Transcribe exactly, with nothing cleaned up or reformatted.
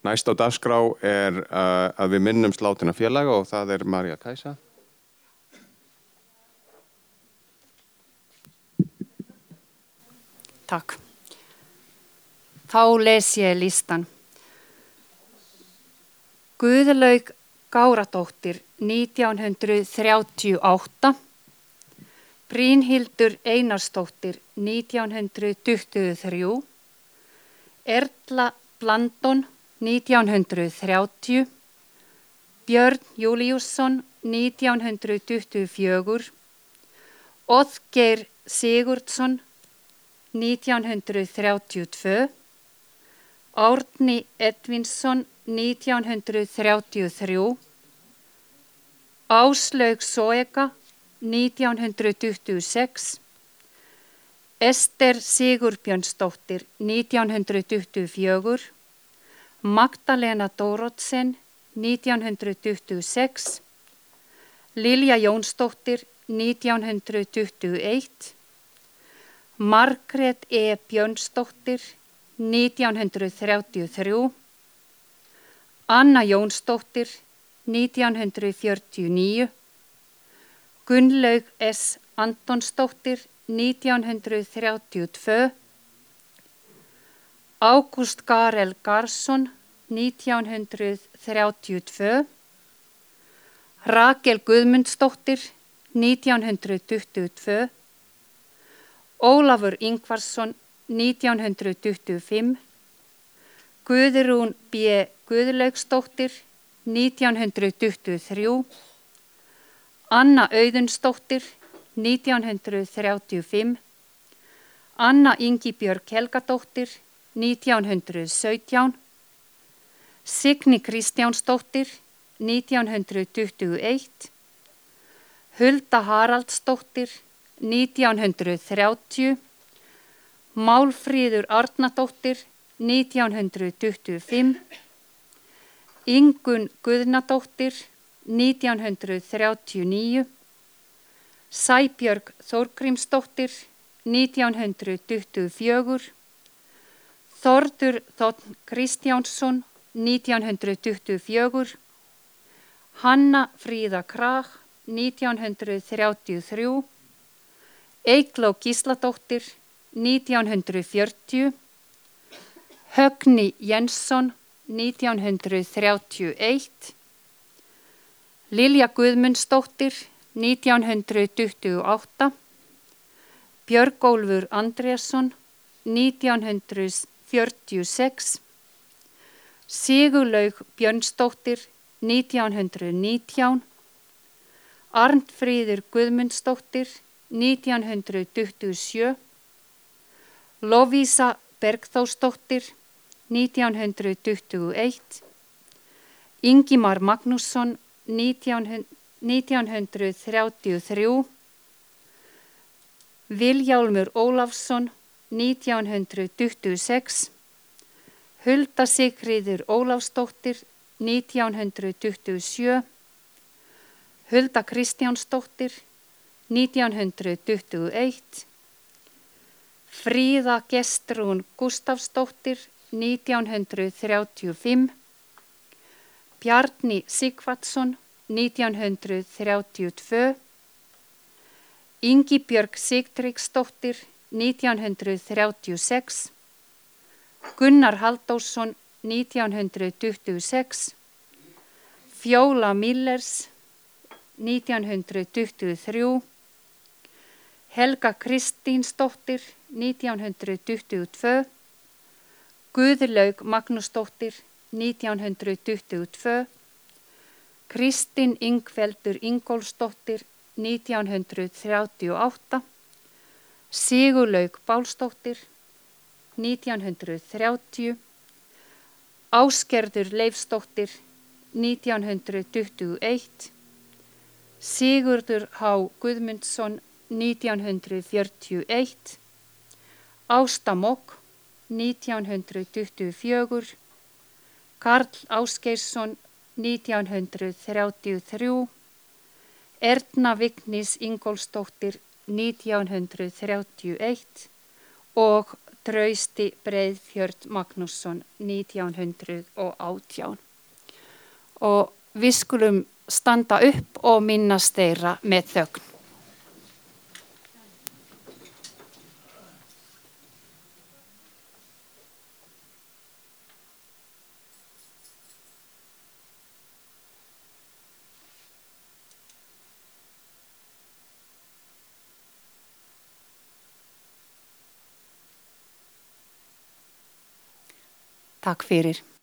Næst á dagskrá er uh, að við minnumst látinna félaga og það er María Kajsa. Takk. Þá les ég listan. Guðlaug Gáradóttir nítján hundruð þrjátíu og átta, Brynhildur Einarsdóttir nítján hundruð tuttugu og þrjú, Erla Blandon nítján hundruð þrjátíu, Björn Júlíusson nítján hundruð tuttugu og fjögur, Oddgeir Sigurdsson nítján hundruð þrjátíu og tvö, Árni Edvinsson nítján hundruð þrjátíu og þrjú, Áslaug Soega nítján hundruð tuttugu og sex, Ester Sigurbjörnsdóttir nítján hundruð tuttugu og fjögur, Magdalena Dórótsen nítján hundruð tuttugu og sex, Lilja Jónsdóttir nítján hundruð tuttugu og eitt, Margrét E. Björnsdóttir nítján hundruð þrjátíu og þrjú, Anna Jónsdóttir nítján hundruð fjörutíu og níu, Gunnlaug S. Antonsdóttir nítján hundruð þrjátíu og tvö, Ágúst Garel Garsson nítján hundruð þrjátíu og tvö, Rakel Guðmundsdóttir nítján hundruð tuttugu og tvö, Ólafur Ingvarsson nítján hundruð tuttugu og fimm, Guðrún B. Guðlaugsdóttir nítján hundruð tuttugu og þrjú, Anna Auðunsdóttir nítján hundruð þrjátíu og fimm, Anna Ingibjörg Helgadóttir nítján hundruð sautján, Signý Kristjánsdóttir nítján hundruð tuttugu og eitt, Hulda Haraldsdóttir nítján hundruð þrjátíu, Málfríður Arnadóttir nítján hundruð tuttugu og fimm, Ingunn Guðnadóttir nítján hundruð þrjátíu og níu, Sæbjörg Þórgrímsdóttir nítján hundruð tuttugu og fjögur, Þórður Þ. Kristjánsson nítján hundruð tuttugu og fjögur, Hanna Fríða Krag nítján hundruð þrjátíu og þrjú, Eygló Gísladóttir nítján hundruð fjörutíu, Högni Jensson nítján hundruð þrjátíu og eitt, Lilja Guðmundsdóttir nítján hundruð tuttugu og átta, Björgólfur Andrésson nítján hundruð fjörutíu og sex, Sigurlaug Björnsdóttir nítján hundruð nítján, Arnfríður Guðmundsdóttir nítján hundruð tuttugu og sjö, Lovísa Bergþórsdóttir nítján hundruð tuttugu og eitt, Ingimar Magnússon nítján hundruð þrjátíu og þrjú, Viljálmur Ólafsson nítján hundruð tuttugu og sex, Hulda Sigríður Ólafsdóttir nítján hundruð tuttugu og sjö, Hulda Kristjánsdóttir nítján hundruð tuttugu og eitt, Fríða Gestrún Gústafsdóttir nítján hundruð þrjátíu og fimm, Bjarni Sigvatsson nítján hundruð þrjátíu og tvö, Ingibjörg Sigtryggsdóttir nítján hundruð þrjátíu og sex, Gunnar Halldórsson nítján hundruð tuttugu og sex, Fjóla Millers nítján hundruð tuttugu og þrjú, Helga Kristínsdóttir nítján hundruð tuttugu og tvö, Guðlaug Magnúsdóttir nítján hundruð tuttugu og tvö, Kristín Ingveldur Ingólfsdóttir nítján hundruð þrjátíu og átta, Sigurlaug Bálsdóttir nítján hundruð þrjátíu, Ásgerður Leifsdóttir nítján hundruð tuttugu og eitt, Sigurður H. Guðmundsson nítján hundruð fjörutíu og eitt, Ásta Mokk nítján hundruð tuttugu og fjögur, Karl Ásgeirsson nítján hundruð þrjátíu og þrjú, Erna Vignis Ingólfsdóttir nítján hundruð þrjátíu og eitt og Trausti Breiðfjörð Magnússon nítján hundruð og átján. Og við skulum standa upp og minnast þeirra með þögn. Takk fyrir.